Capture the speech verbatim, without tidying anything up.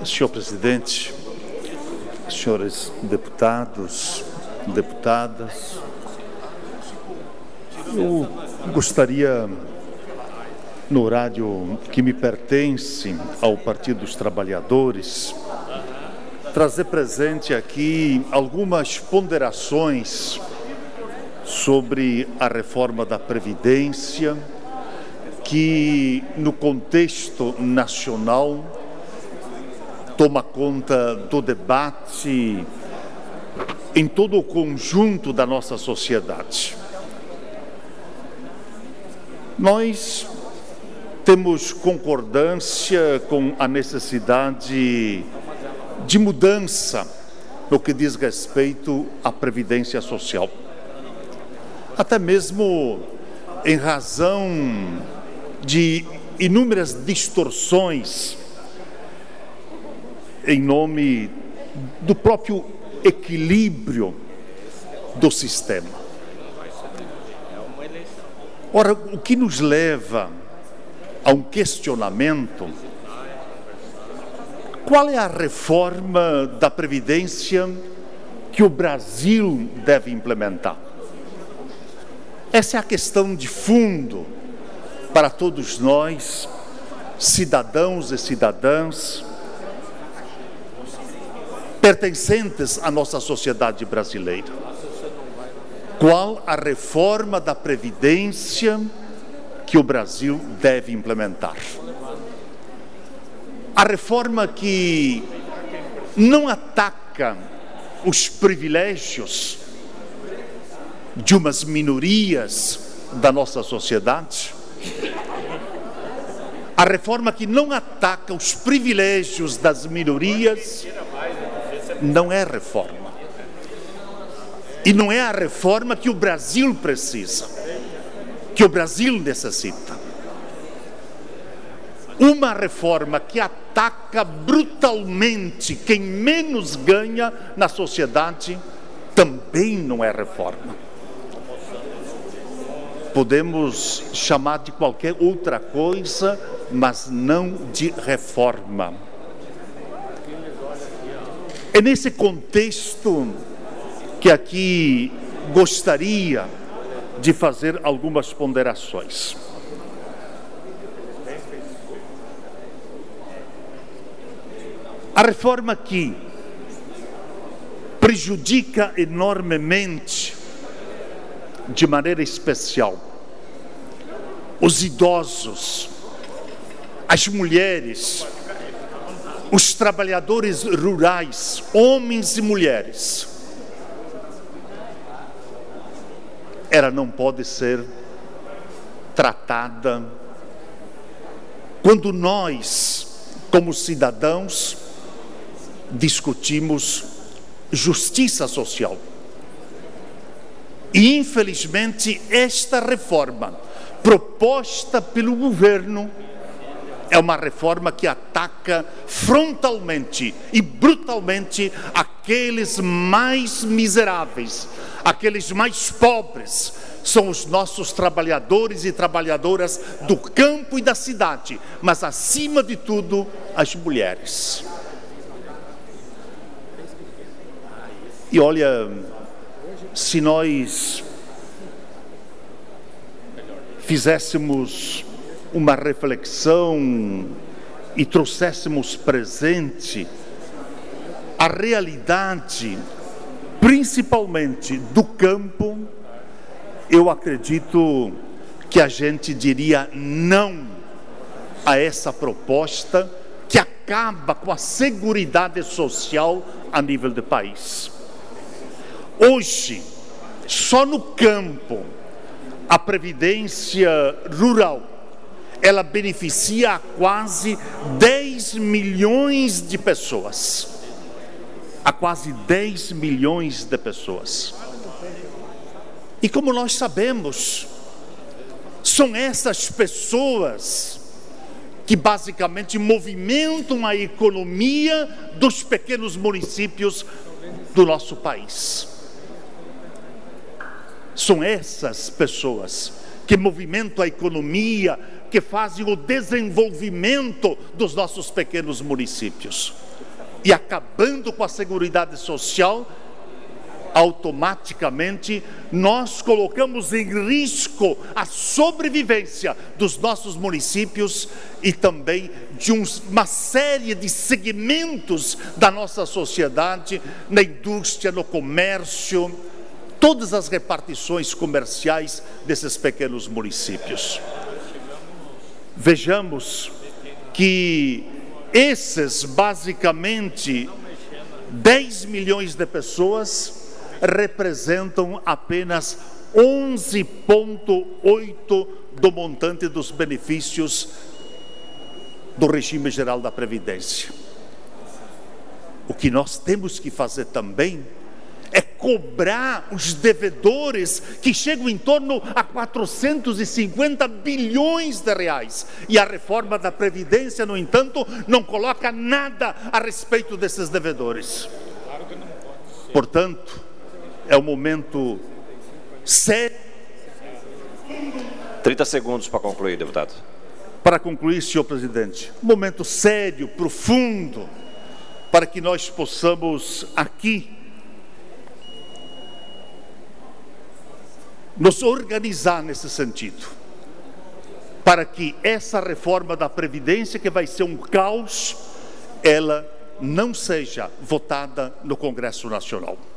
senhor Presidente, senhores deputados, deputadas, eu gostaria, no horário que me pertence ao Partido dos Trabalhadores, trazer presente aqui algumas ponderações sobre a reforma da Previdência, que no contexto nacional toma conta do debate em todo o conjunto da nossa sociedade. Nós temos concordância com a necessidade de mudança no que diz respeito à Previdência Social. Até mesmo em razão de inúmeras distorções em nome do próprio equilíbrio do sistema. Ora, o que nos leva a um questionamento: qual é a reforma da Previdência que o Brasil deve implementar? Essa é a questão de fundo para todos nós, cidadãos e cidadãs, pertencentes à nossa sociedade brasileira. Qual a reforma da Previdência que o Brasil deve implementar? A reforma que não ataca os privilégios de umas minorias da nossa sociedade, a reforma que não ataca os privilégios das minorias, não é reforma. E não é a reforma que o Brasil precisa, que o Brasil necessita. Uma reforma que ataca brutalmente quem menos ganha na sociedade também não é reforma. Podemos chamar de qualquer outra coisa, mas não de reforma. É nesse contexto que aqui gostaria de fazer algumas ponderações. A reforma que prejudica enormemente, de maneira especial, os idosos, as mulheres, os trabalhadores rurais, homens e mulheres, ela não pode ser tratada quando nós, como cidadãos, discutimos justiça social. E, infelizmente, esta reforma proposta pelo governo é uma reforma que ataca frontalmente e brutalmente aqueles mais miseráveis, aqueles mais pobres. São os nossos trabalhadores e trabalhadoras do campo e da cidade, mas, acima de tudo, as mulheres. E olha, se nós fizéssemos uma reflexão e trouxéssemos presente a realidade, principalmente do campo, eu acredito que a gente diria não a essa proposta que acaba com a seguridade social a nível do país. Hoje, só no campo, a Previdência Rural, ela beneficia a quase dez milhões de pessoas. A quase dez milhões de pessoas. E como nós sabemos, são essas pessoas que basicamente movimentam a economia dos pequenos municípios do nosso país. São essas pessoas que movimentam a economia que fazem o desenvolvimento dos nossos pequenos municípios. E acabando com a Seguridade Social, automaticamente nós colocamos em risco a sobrevivência dos nossos municípios e também de uma série de segmentos da nossa sociedade, na indústria, no comércio, todas as repartições comerciais desses pequenos municípios. Vejamos que esses, basicamente, dez milhões de pessoas representam apenas onze vírgula oito por cento do montante dos benefícios do regime geral da Previdência. O que nós temos que fazer também é cobrar os devedores que chegam em torno a quatrocentos e cinquenta bilhões de reais. E a reforma da Previdência, no entanto, não coloca nada a respeito desses devedores. Portanto, é um momento sério. trinta segundos para concluir, deputado. Para concluir, senhor presidente, um momento sério, profundo, para que nós possamos aqui nos organizar nesse sentido, para que essa reforma da Previdência, que vai ser um caos, ela não seja votada no Congresso Nacional.